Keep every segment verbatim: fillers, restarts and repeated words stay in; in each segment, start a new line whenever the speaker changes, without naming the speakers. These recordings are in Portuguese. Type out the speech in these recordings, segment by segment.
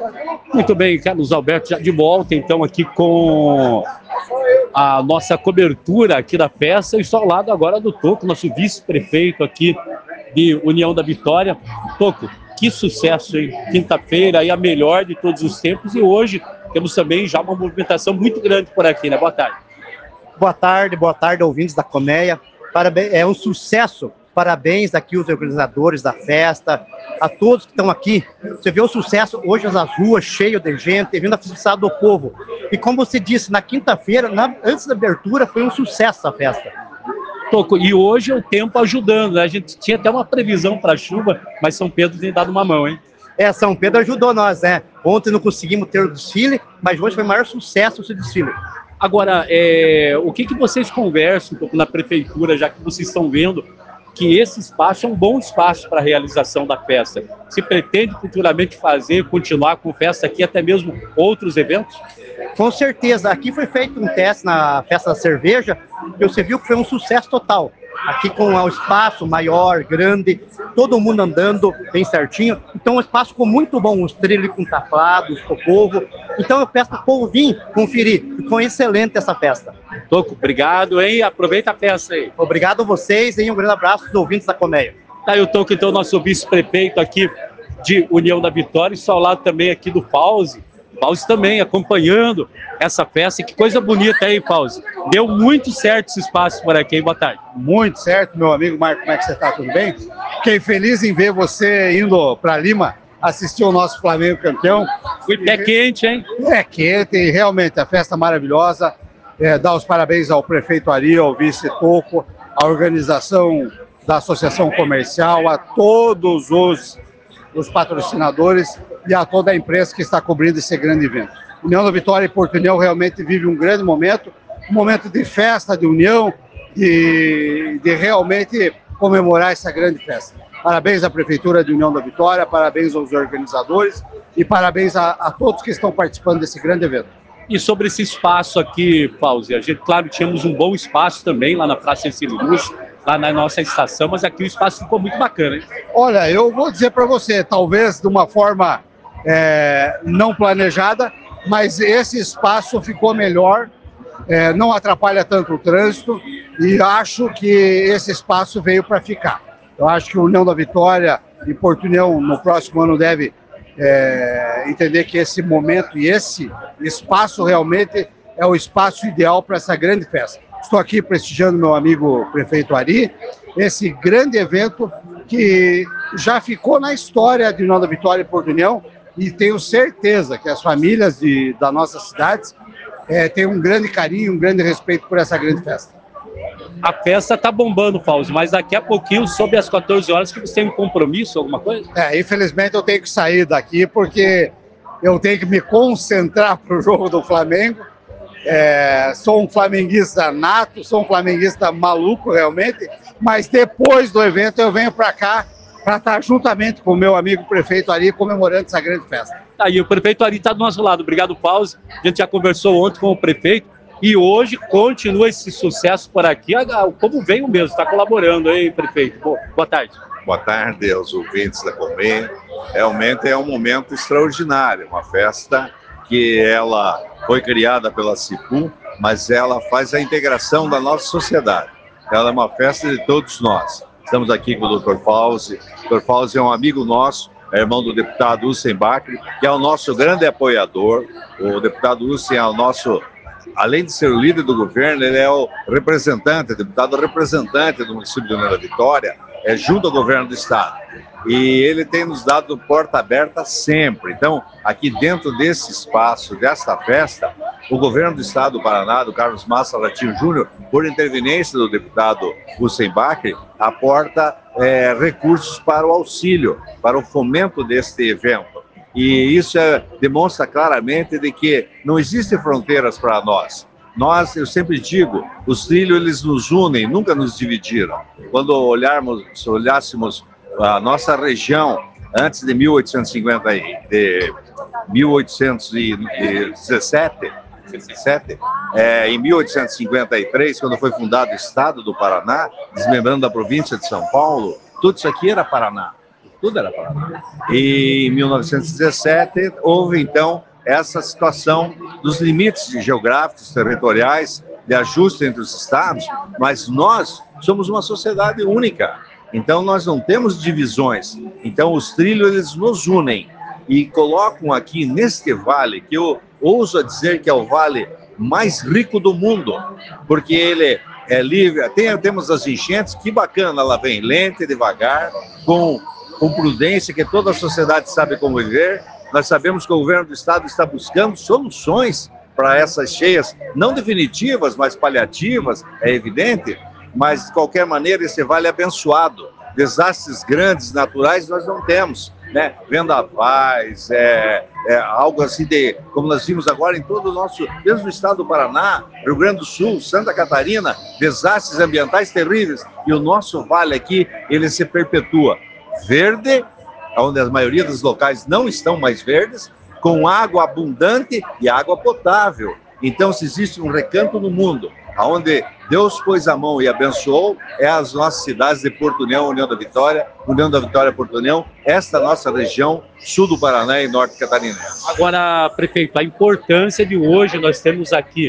Muito bem, Carlos Alberto, já de volta então aqui com a nossa cobertura aqui da festa. Eu estou ao lado agora do Toco, nosso vice-prefeito aqui de União da Vitória. Toco, que sucesso, hein? Quinta-feira, aí a melhor de todos os tempos, e hoje temos também já uma movimentação muito grande por aqui, né? Boa tarde.
Boa tarde, boa tarde, ouvintes da Colmeia. Parabéns, é um sucesso. Parabéns aqui aos organizadores da festa, a todos que estão aqui. Você vê o sucesso hoje nas ruas, cheio de gente, vindo a festa do povo. E como você disse, na quinta-feira, na- antes da abertura, foi um sucesso a festa.
Toco, e hoje é o tempo ajudando, né? A gente tinha até uma previsão para chuva, mas São Pedro tem dado uma mão, hein?
É, São Pedro ajudou nós, né? Ontem não conseguimos ter o desfile, mas hoje foi o maior sucesso esse desfile.
Agora, é, o que, que vocês conversam um pouco na prefeitura, já que vocês estão vendo que esse espaço é um bom espaço para a realização da festa? Se pretende futuramente fazer, continuar com festa aqui, até mesmo outros eventos?
Com certeza, aqui foi feito um teste na festa da cerveja e você viu que foi um sucesso total. Aqui com o espaço maior, grande, todo mundo andando bem certinho. Então o espaço ficou muito bom, os trilhos com tapados, com o povo. Então eu peço para o povo vir conferir. Ficou excelente essa festa.
Toco, obrigado, hein? Aproveita a festa aí.
Obrigado a vocês e um grande abraço dos ouvintes da Colmeia.
Tá aí o Toco, então, nosso vice-prefeito aqui de União da Vitória, e só ao lado também aqui do Pause. Pause também acompanhando essa festa. Que coisa bonita aí, Pause. Deu muito certo esse espaço por aqui, hein? Boa tarde.
Muito certo, meu amigo Marco, como é que você está? Tudo bem? Fiquei feliz em ver você indo para Lima assistir o nosso Flamengo campeão.
Fui pé quente, hein?
É quente, e realmente a festa maravilhosa. É, dar os parabéns ao prefeito Ari, ao vice Toco, à organização da Associação Comercial, a todos os, os patrocinadores e a toda a imprensa que está cobrindo esse grande evento. União da Vitória e Porto União realmente vive um grande momento, um momento de festa, de união, de, de realmente comemorar essa grande festa. Parabéns à Prefeitura de União da Vitória, parabéns aos organizadores e parabéns a, a todos que estão participando desse grande evento.
E sobre esse espaço aqui, Pause, a gente, claro, tínhamos um bom espaço também lá na Praça Ercílio Luz, lá na nossa estação, mas aqui o espaço ficou muito bacana, hein?
Olha, eu vou dizer para você, talvez de uma forma é, não planejada, mas esse espaço ficou melhor, é, não atrapalha tanto o trânsito e acho que esse espaço veio para ficar. Eu acho que a União da Vitória e Porto União no próximo ano deve é, entender que esse momento e esse espaço realmente é o espaço ideal para essa grande festa. Estou aqui prestigiando meu amigo prefeito Ari, esse grande evento que já ficou na história de União da Vitória e Porto União, e tenho certeza que as famílias de, das nossas cidades é, têm um grande carinho, um grande respeito por essa grande festa.
A festa tá bombando, Pause, mas daqui a pouquinho, sob as quatorze horas, que você tem um compromisso, alguma coisa?
É, infelizmente eu tenho que sair daqui porque eu tenho que me concentrar para o jogo do Flamengo. É, sou um flamenguista nato, sou um flamenguista maluco realmente, mas depois do evento eu venho para cá para estar juntamente com o meu amigo prefeito Ari comemorando essa grande festa.
Tá aí, o prefeito Ari está do nosso lado. Obrigado, Pause. A gente já conversou ontem com o prefeito e hoje continua esse sucesso por aqui. O povo veio mesmo, está colaborando, hein, prefeito? Boa, boa tarde.
Boa tarde aos ouvintes da Colmeia. Realmente é um momento extraordinário, uma festa que ela foi criada pela CIPUM, mas ela faz a integração da nossa sociedade. Ela é uma festa de todos nós. Estamos aqui com o doutor Pause. O doutor Pause é um amigo nosso, é irmão do deputado Hussein Bakri, que é o nosso grande apoiador. O deputado Hussein é o nosso, além de ser o líder do governo, ele é o representante, deputado representante do município de União da Vitória, é, junto ao governo do estado. E ele tem nos dado porta aberta sempre. Então, aqui dentro desse espaço, desta festa, o governo do estado do Paraná, do Carlos Massa Ratinho Júnior, por interveniência do deputado Hussein Bakri, aporta é, recursos para o auxílio, para o fomento deste evento. E isso é, demonstra claramente de que não existem fronteiras para nós. Nós, eu sempre digo, os trilhos eles nos unem, nunca nos dividiram. Quando olharmos, se olhássemos a nossa região antes de mil oitocentos e cinquenta, de mil oitocentos e dezessete, dezessete é, em mil oitocentos e cinquenta e três, quando foi fundado o estado do Paraná, desmembrando a província de São Paulo, tudo isso aqui era Paraná. tudo era Paraná. E em mil novecentos e dezessete houve então essa situação dos limites geográficos, territoriais, de ajuste entre os estados, mas nós somos uma sociedade única, então nós não temos divisões, então os trilhos eles nos unem e colocam aqui neste vale, que eu ouso a dizer que é o vale mais rico do mundo, porque ele é livre, tem, temos as enchentes, que bacana, ela vem lenta e devagar, com, com prudência, que toda a sociedade sabe como viver. Nós sabemos que o governo do estado está buscando soluções para essas cheias, não definitivas, mas paliativas, é evidente, mas de qualquer maneira esse vale é abençoado. Desastres grandes, naturais, nós não temos, né? Vendavais, é, é algo assim de, como nós vimos agora em todo o nosso, desde o estado do Paraná, Rio Grande do Sul, Santa Catarina, desastres ambientais terríveis, e o nosso vale aqui, ele se perpetua verde, onde a maioria dos locais não estão mais verdes, com água abundante e água potável. Então, se existe um recanto no mundo, onde Deus pôs a mão e abençoou, é as nossas cidades de Porto União, União da Vitória, União da Vitória, Porto União, esta nossa região, sul do Paraná e norte catarinense.
Agora, prefeito, a importância de hoje, nós temos aqui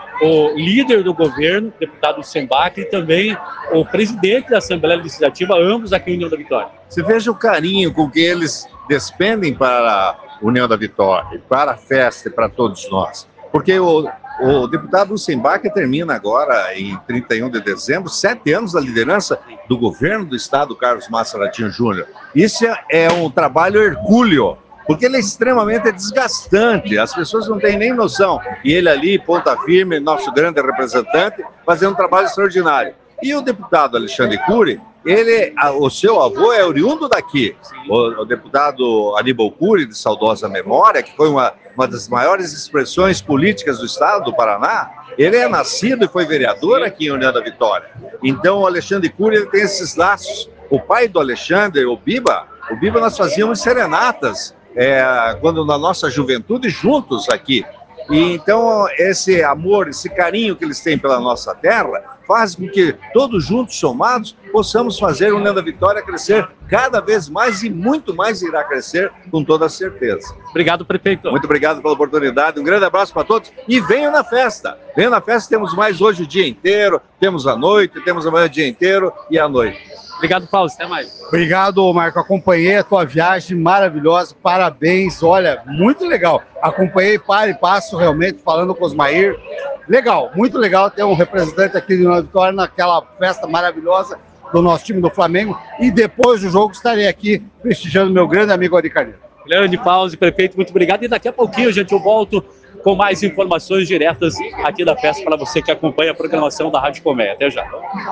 o líder do governo, deputado Sembach, e também o presidente da Assembleia Legislativa, ambos aqui em União da Vitória.
Você veja o carinho com que eles despendem para a União da Vitória, para a festa e para todos nós. Porque o, o deputado Sembach termina agora, em trinta e um de dezembro, sete anos da liderança do governo do estado, Carlos Massa Ratinho Júnior. Isso é, é um trabalho hercúleo, porque ele é extremamente desgastante, as pessoas não têm nem noção. E ele ali, ponta firme, nosso grande representante, fazendo um trabalho extraordinário. E o deputado Alexandre Cury, ele, o seu avô é oriundo daqui, o, o deputado Aníbal Cury, de saudosa memória, que foi uma, uma das maiores expressões políticas do estado do Paraná, ele é nascido e foi vereador aqui em União da Vitória. Então o Alexandre Cury ele tem esses laços. O pai do Alexandre, o Biba, o Biba nós fazíamos serenatas, é, quando na nossa juventude, juntos aqui. E então esse amor, esse carinho que eles têm pela nossa terra, faz com que todos juntos, somados, possamos fazer o União da Vitória crescer cada vez mais e muito mais irá crescer, com toda certeza.
Obrigado, prefeito.
Muito obrigado pela oportunidade, um grande abraço para todos e venham na festa. Venham na festa, temos mais hoje o dia inteiro, temos a noite, temos amanhã o dia inteiro e a noite.
Obrigado, Paulo, até mais.
Obrigado, Marco, acompanhei a tua viagem maravilhosa, parabéns, olha, muito legal. Acompanhei para e passo realmente, falando com os Osmair. Legal, muito legal ter um representante aqui de União da Vitória naquela festa maravilhosa do nosso time do Flamengo. E depois do jogo estarei aqui prestigiando meu grande amigo Ari Carneiro.
Grande pause, prefeito, muito obrigado. E daqui a pouquinho, gente, eu volto com mais informações diretas aqui da festa para você que acompanha a programação da Rádio Colmeia. Até já.